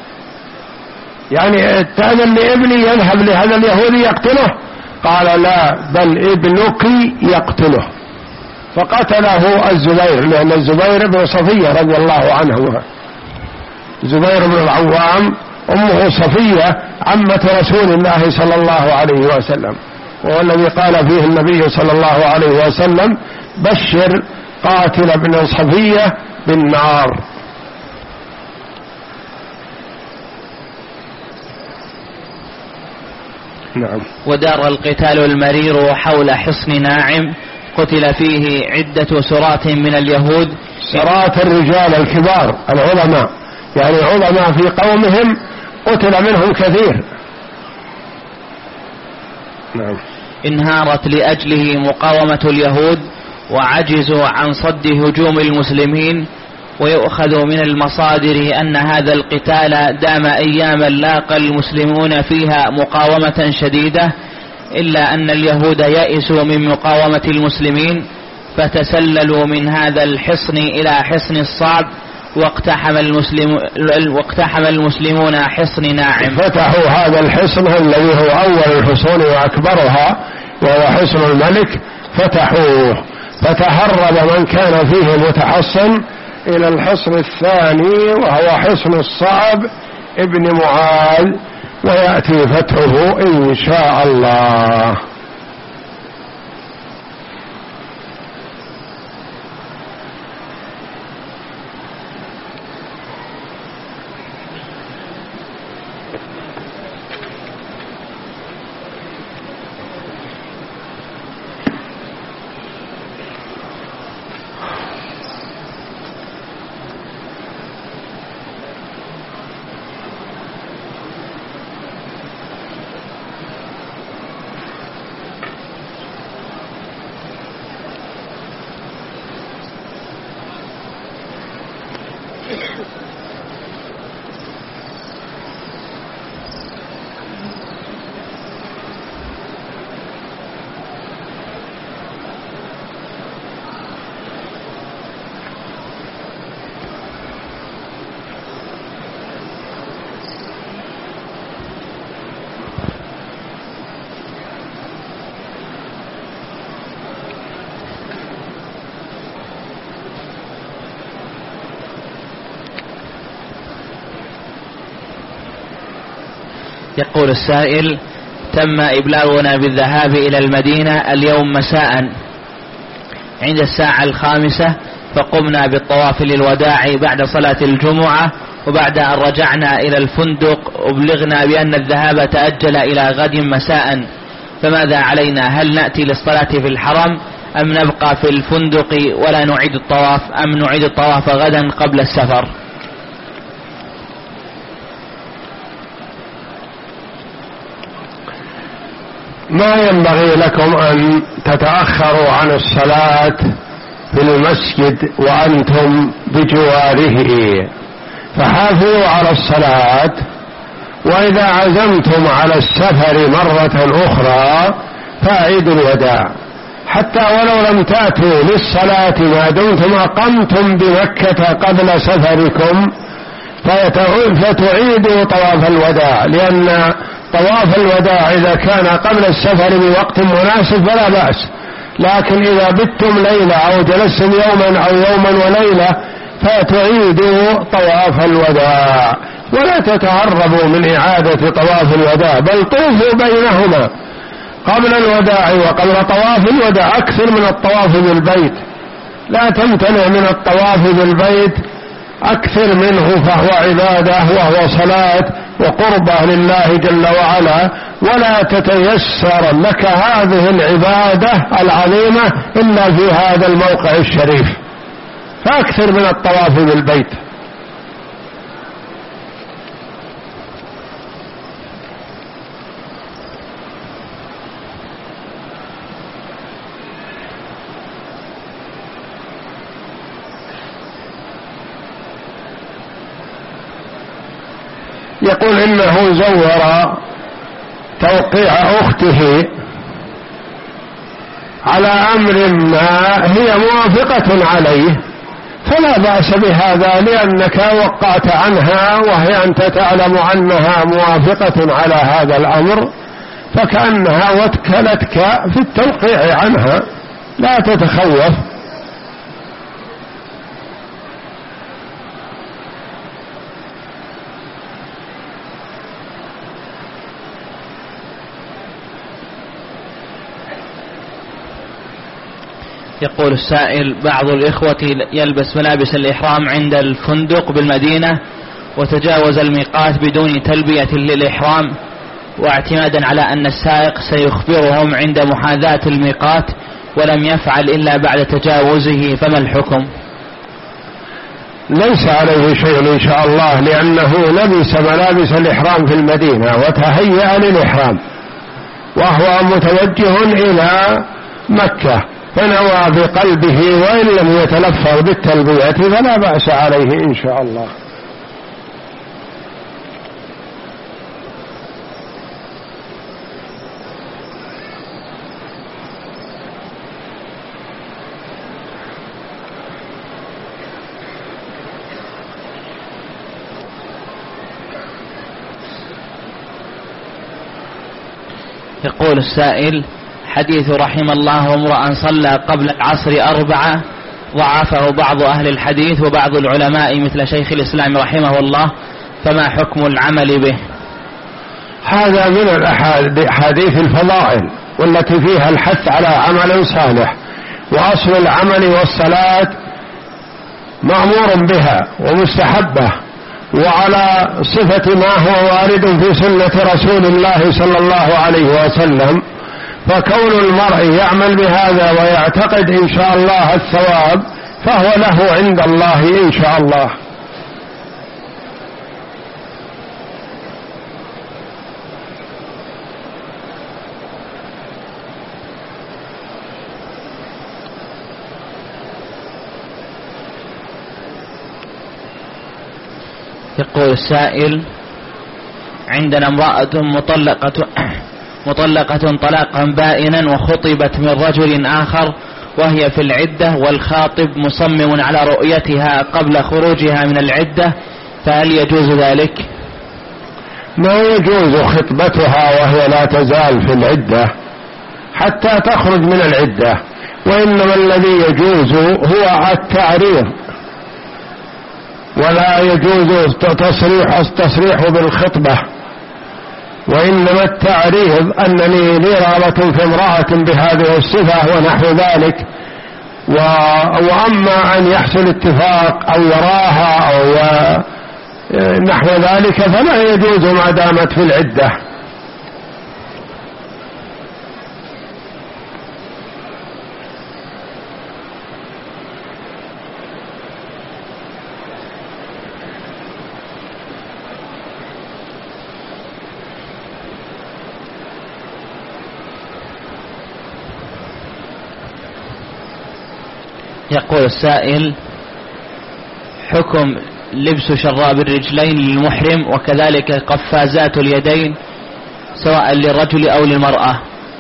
يعني تأذن لابني يذهب لهذا اليهودي يقتله؟ قال: لا، بل ابنك يقتله. فقتله الزبير، لأن الزبير بن صفية رضي الله عنه، زبير بن العوام أمه صفية عمة رسول الله صلى الله عليه وسلم، وهو الذي قال فيه النبي صلى الله عليه وسلم: بشر قاتل ابن صفية بالنار. نعم. ودار القتال المرير حول حصن ناعم، قتل فيه عدة سرات من اليهود. سرات الرجال الكبار العظماء، يعني عظماء في قومهم، قتل منهم كثير. نعم. انهارت لأجله مقاومة اليهود وعجزوا عن صد هجوم المسلمين. ويؤخذ من المصادر أن هذا القتال دام أياما لاقى المسلمون فيها مقاومة شديدة، إلا أن اليهود يئسوا من مقاومة المسلمين فتسللوا من هذا الحصن إلى حصن الصعب، واقتحم, المسلم واقتحم المسلمون حصن ناعم. فتحوا هذا الحصن الذي هو أول الحصون وأكبرها، وهو حصن الملك، فتحوه، فتهرب من كان فيه متحصن إلى الحصن الثاني وهو حصن الصعب ابن معاذ، ويأتي فتحه إن شاء الله. يقول السائل: تم إبلاغنا بالذهاب إلى المدينة اليوم مساء عند الساعة الخامسة، فقمنا بالطواف للوداع بعد صلاة الجمعة، وبعد أن رجعنا إلى الفندق أبلغنا بأن الذهاب تأجل إلى غد مساء، فماذا علينا؟ هل نأتي للصلاة في الحرم أم نبقى في الفندق ولا نعيد الطواف، أم نعيد الطواف غدا قبل السفر؟ ما ينبغي لكم أن تتأخروا عن الصلاة في المسجد وأنتم بجواره، فحافظوا على الصلاة وإذا عزمتم على السفر مرة أخرى فأعيدوا الوداع، حتى ولو لم تأتوا للصلاة ما دمتم أقمتم بمكة قبل سفركم فتعيدوا طواف الوداع، لأن طواف الوداع إذا كان قبل السفر بوقت مناسب فلا بأس، لكن إذا بتم ليلة أو جلستم يوما أو يوما وليلة فتعيدوا طواف الوداع، ولا تتهربوا من إعادة طواف الوداع، بل طوفوا بينهما قبل الوداع وقبل طواف الوداع أكثر من الطواف بالبيت، لا تمتنع من الطواف بالبيت أكثر منه، فهو عبادة وهو صلاة وقربة لله جل وعلا، ولا تتيسر لك هذه العبادة العظيمة إلا في هذا الموقع الشريف، فأكثر من الطواف بالبيت. يقول إنه زور توقيع أخته على أمر ما هي موافقة عليه، فلا بأس بهذا، لأنك وقعت عنها وهي أنت تعلم أنها موافقة على هذا الأمر، فكأنها وكلتك في التوقيع عنها، لا تتخوف. يقول السائل: بعض الإخوة يلبس ملابس الإحرام عند الفندق بالمدينة وتجاوز الميقات بدون تلبية للإحرام، واعتمادا على أن السائق سيخبرهم عند محاذاة الميقات ولم يفعل إلا بعد تجاوزه، فما الحكم؟ ليس عليه شيء إن شاء الله، لأنه لبس ملابس الإحرام في المدينة وتهيأ للإحرام وهو متوجه إلى مكة، فنوى بقلبه وإن لم يتلفظ بالتلبية فلا بأس عليه إن شاء الله. يقول السائل: حديث رحم الله امرأ صلى قبل العصر أربعة ضعفه بعض أهل الحديث وبعض العلماء مثل شيخ الإسلام رحمه الله، فما حكم العمل به؟ هذا من الأحاديث الفضائل والتي فيها الحث على عمل صالح، وأصل العمل والصلاة مأمور بها ومستحبة وعلى صفة ما هو وارد في سنة رسول الله صلى الله عليه وسلم، فكون المرء يعمل بهذا ويعتقد إن شاء الله الثواب فهو له عند الله إن شاء الله. يقول السائل: عندنا امرأة مطلقة مطلقة طلاقا بائنا وخطبت من رجل آخر وهي في العدة، والخاطب مصمم على رؤيتها قبل خروجها من العدة، فهل يجوز ذلك؟ ما يجوز خطبتها وهي لا تزال في العدة حتى تخرج من العدة، وإنما الذي يجوز هو التعريض، ولا يجوز تصريح التصريح بالخطبة، وإنما التعريض أنني لي رغبة في امرأة بهذه الصفة ونحو ذلك، وأما أن يحصل اتفاق أو يراها أو نحو ذلك فلا يجوز ما دامت في العدة. يقول السائل: حكم لبس شراب الرجلين للمحرم وكذلك قفازات اليدين سواء للرجل أو للمرأة؟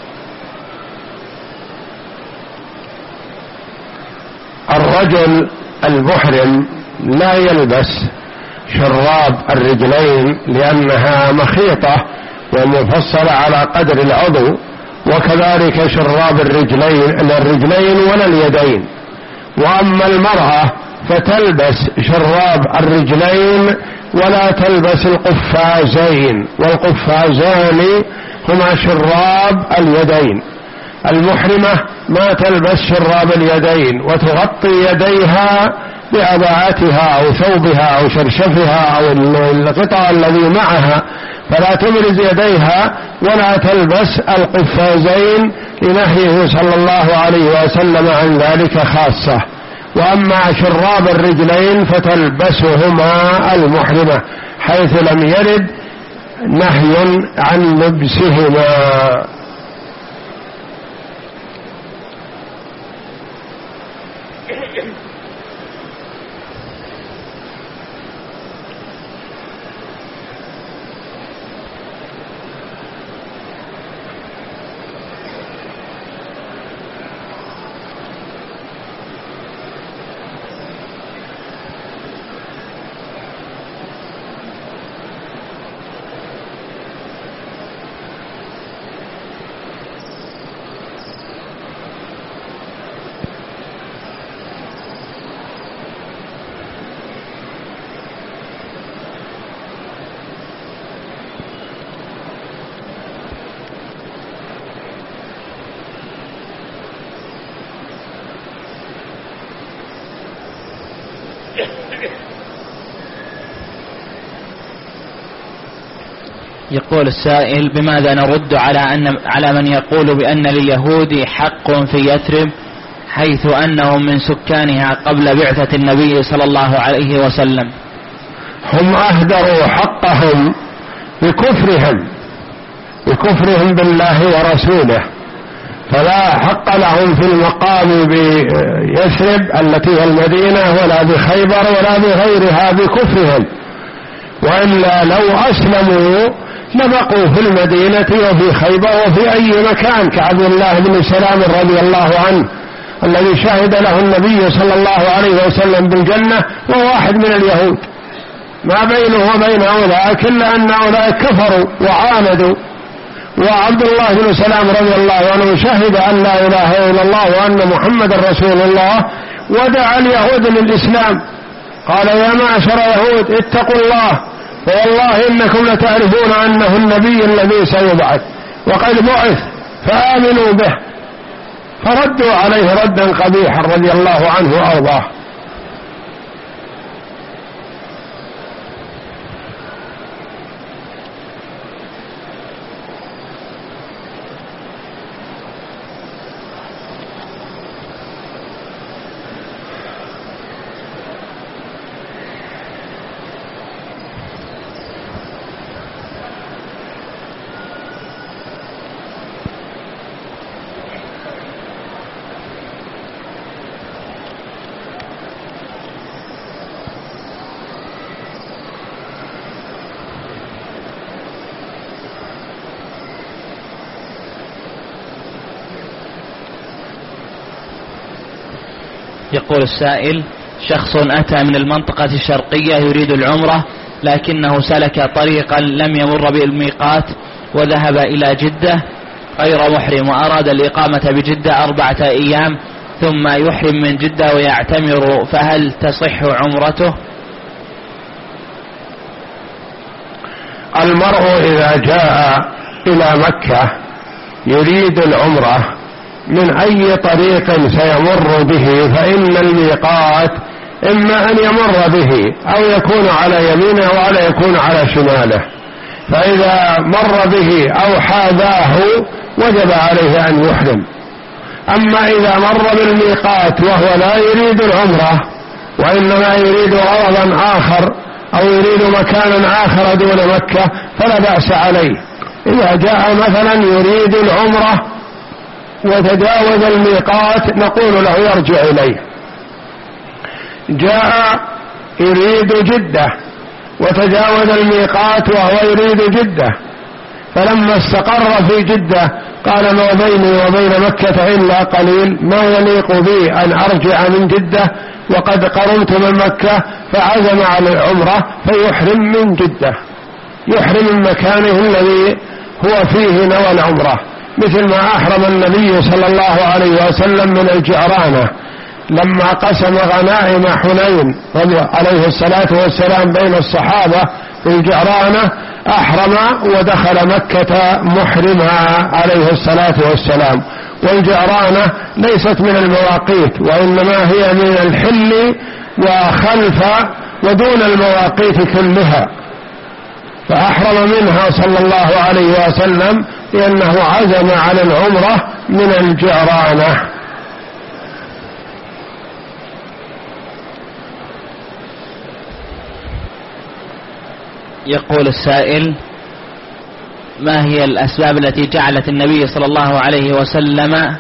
الرجل المحرم لا يلبس شراب الرجلين لأنها مخيطة ومفصلة على قدر العضو، وكذلك شراب الرجلين الرجلين ولا اليدين. وأما المرأة فتلبس شراب الرجلين ولا تلبس القفازين، والقفازان هما شراب اليدين. المحرمة ما تلبس شراب اليدين وتغطي يديها بعباءتها أو ثوبها أو شرشفها أو الغطاء الذي معها، فلا تبرز يديها ولا تلبس القفازين لنهيه صلى الله عليه وسلم عن ذلك خاصة. وأما شراب الرجلين فتلبسهما المحرمة حيث لم يرد نهي عن لبسهما. يقول السائل: بماذا نرد على أن على من يقول بأن لليهود حق في يثرب حيث أنهم من سكانها قبل بعثة النبي صلى الله عليه وسلم؟ هم أهدروا حقهم بكفرهم بكفرهم بالله ورسوله، فلا حق لهم في المقام بيثرب التي هي المدينة ولا بخيبر ولا بغيرها بكفرهم، وإلا لو أسلموا لبقوا في المدينة وفي خيبر وفي أي مكان، كعبد الله بن سلام رضي الله عنه الذي شهد له النبي صلى الله عليه وسلم بالجنة وهو واحد من اليهود، ما بينه وبين أولئك إلا أن أولئك كفروا وعاندوا. وعبد الله بن سلام رضي الله عنه شهد أن لا إله إلا الله وأن محمد رسول الله، ودعا اليهود للإسلام، قال: يا معشر يهود اتقوا الله، والله إنكم لتعرفون أنه النبي الذي سيبعث وقد بعث فآمنوا به، فردوا عليه ردا قبيحا رضي الله عنه وأرضاه. يقول السائل: شخص أتى من المنطقة الشرقية يريد العمرة لكنه سلك طريقا لم يمر بالميقات وذهب إلى جدة غير محرم وأراد الإقامة بجدة أربعة أيام ثم يحرم من جدة ويعتمر، فهل تصح عمرته؟ المرء إذا جاء إلى مكة يريد العمرة من أي طريق سيمر به فإن الميقات إما أن يمر به أو يكون على يمينه ولا يكون على شماله، فإذا مر به أو حاذاه وجب عليه أن يحرم. أما إذا مر بالميقات وهو لا يريد العمرة وإنما يريد غرضا آخر أو يريد مكانا آخر دون مكة فلا بأس عليه. إذا جاء مثلا يريد العمرة وتجاوز الميقات نقول له يرجع إليه. جاء يريد جدة وتجاوز الميقات وهو يريد جدة، فلما استقر في جدة قال ما بيني وبين مكة إلا قليل، ما يليق بي أن أرجع من جدة وقد قرمت من مكة، فعزم على العمرة فيحرم من جدة، يحرم من مكانه الذي هو فيه نوى العمرة، مثل ما أحرم النبي صلى الله عليه وسلم من الجعرانة لما قسم غنائم حنين عليه الصلاة والسلام بين الصحابة في الجعرانة، أحرم ودخل مكة محرما عليه الصلاة والسلام. والجعرانة ليست من المواقيت، وإنما هي من الحل وخلف ودون المواقيت كلها، فأحرم منها صلى الله عليه وسلم لأنه عزم على العمرة من الجعرانة. يقول السائل: ما هي الأسباب التي جعلت النبي صلى الله عليه وسلم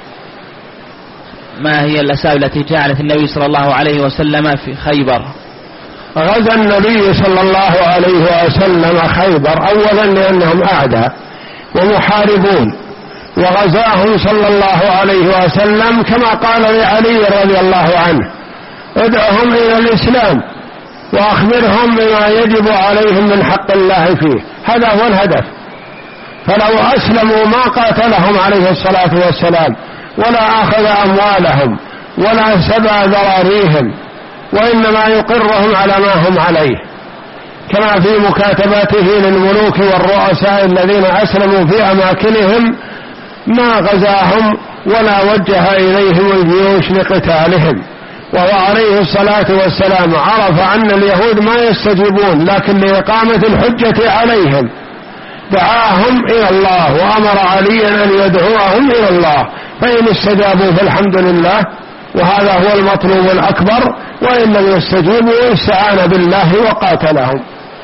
ما هي الأسباب التي جعلت النبي صلى الله عليه وسلم في خيبر؟ غزا النبي صلى الله عليه وسلم خيبر أولا لأنهم أعداء ومحاربون، وغزاهم صلى الله عليه وسلم كما قال لعلي رضي الله عنه: ادعهم إلى الإسلام وأخبرهم بما يجب عليهم من حق الله فيه، هذا هو الهدف. فلو أسلموا ما قاتلهم عليه الصلاة والسلام ولا أخذ أموالهم ولا سبى ذراريهم، وإنما يقرهم على ما هم عليه، كما في مكاتباته للملوك والرؤساء الذين أسلموا في أماكنهم ما غزاهم ولا وجه إليهم الجيوش لقتالهم. وهو عليه الصلاة والسلام عرف أن اليهود ما يستجيبون، لكن لإقامة الحجة عليهم دعاهم إلى الله وأمر عليا أن يدعوهم إلى الله، فإن استجابوا فالحمد لله، وهذا هو المطلوب الأكبر، وإن لم يستجيبوا استعان بالله وقاتلهم.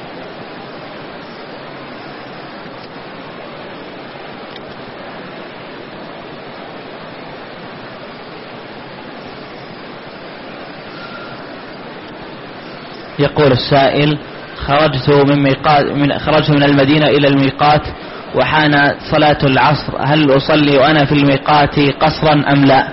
يقول السائل: خرجت من ميقات من خرجت من المدينة إلى الميقات وحان صلاة العصر، هل أصلي وأنا في الميقات قصرا أم لا؟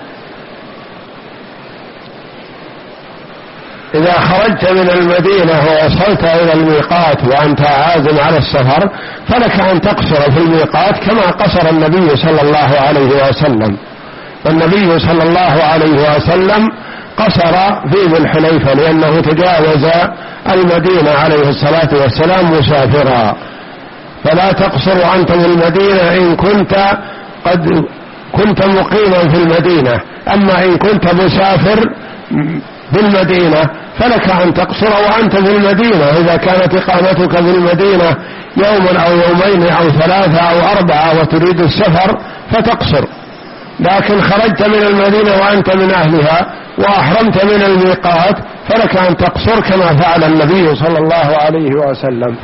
إذا خرجت من المدينة ووصلت إلى الميقات وأنت عازم على السفر فلك أن تقصر في الميقات كما قصر النبي صلى الله عليه وسلم. والنبي صلى الله عليه وسلم قصر في ذي الحليفة لأنه تجاوز المدينة عليه الصلاة والسلام مسافرا، فلا تقصر أنت في المدينة إن كنت قد كنت مقيما في المدينة. أما إن كنت مسافر في المدينة فلك أن تقصر وأنت في المدينة، إذا كانت إقامتك في المدينة يوما أو يومين أو ثلاثة أو أربعة وتريد السفر فتقصر. لكن خرجت من المدينة وأنت من أهلها وأحرمت من الميقات فلك أن تقصر كما فعل النبي صلى الله عليه وسلم.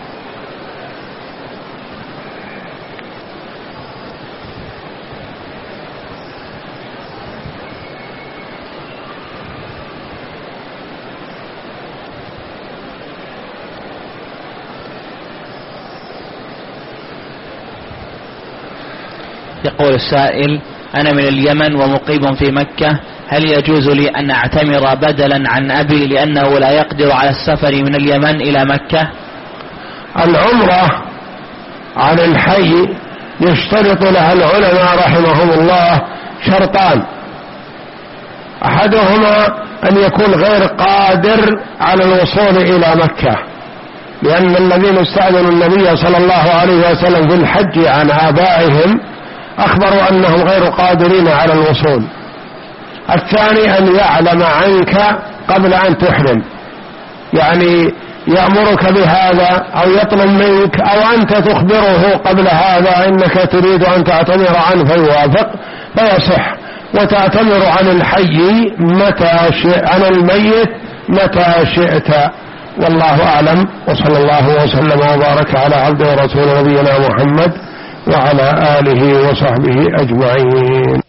يقول السائل: أنا من اليمن ومقيم في مكة، هل يجوز لي أن أعتمر بدلا عن أبي لأنه لا يقدر على السفر من اليمن إلى مكة؟ العمرة عن الحي يشترط لها العلماء رحمهم الله شرطان: أحدهما أن يكون غير قادر على الوصول إلى مكة، لأن الذين استأذنوا النبي صلى الله عليه وسلم في الحج عن آبائهم أخبروا أنهم غير قادرين على الوصول. الثاني أن يعلم عنك قبل أن تحرم، يعني يأمرك بهذا أو يطلب منك أو أنت تخبره قبل هذا إنك تريد أن تعتمر عنه فيوافق فيصح، وتعتمر عن الحي متى شئت، عن الميت متى شئت. والله أعلم، وصلى الله وسلم وبارك على عبده ورسوله نبينا محمد وعلى آله وصحبه أجمعين.